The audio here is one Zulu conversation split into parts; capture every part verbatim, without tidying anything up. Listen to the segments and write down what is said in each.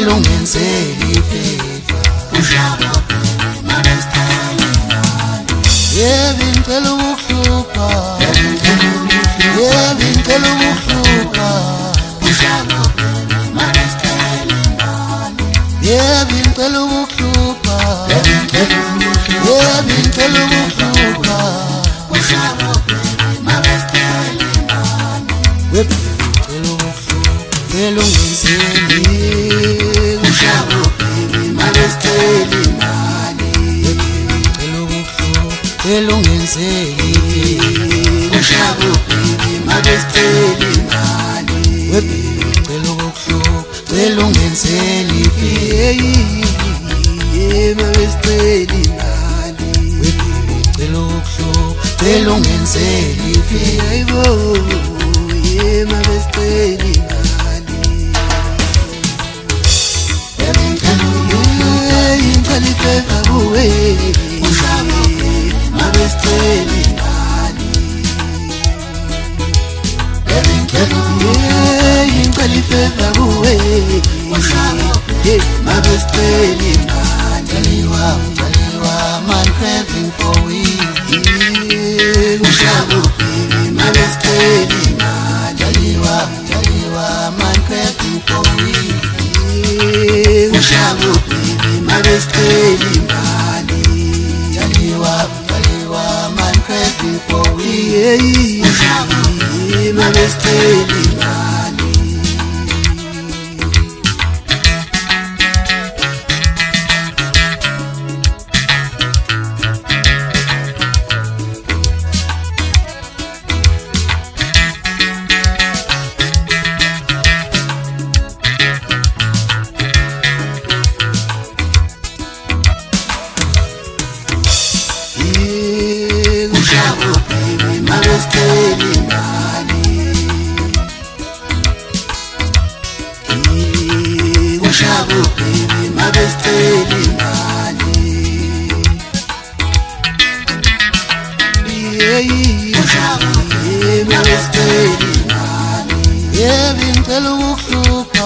elungenzeli favor ushabo mabestyle yebi ngicela ukuhlupha yebi ngicela ukuhlupha ushabo mabestyle yebi ngicela ukuhlupha yebi ngicela ukuhlupha ushabo mabestyle webi ngicela ukuhlupha elungenzeli ushabo mabestyle elungenzeli ushabo mabestyle webi ngicela ukuhlupha elungenzeli mabestyle webi ngicela ukuhlupha elungenzeli ayibo mabestyle ngicela ifeva buwe ushabo mabestyle ngicela ifeva buwe ushabo mabestyle Jaliwa, Jaliwa, man craving for weed. ushabo mabestyle Jaliwa, Jaliwa, man craving for weed. ushabo mabestyle Jaliwa, Jaliwa, man craving for weed. ushabo mabestyle ushabo mabestyle ushabo mabestyle ushabo mabestyle Yebi ngicela ukuhlupha,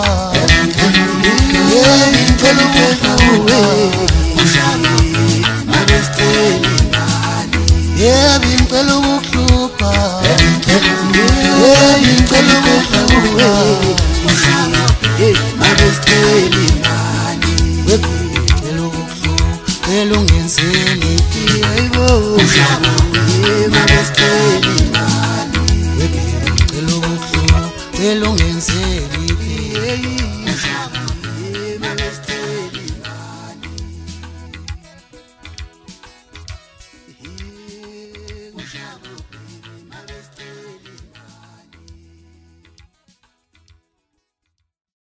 yebi ngicela ukuhlupha ushabo mabestyle yebi ngicela ukuhlupha, yebi ngicela ukuhlupha. ushabo mabestyle Webi ngicela ukuhlupha elungenzeli ayibo ushabo mabestyle webi ngicela ukuhlupha elungenzeli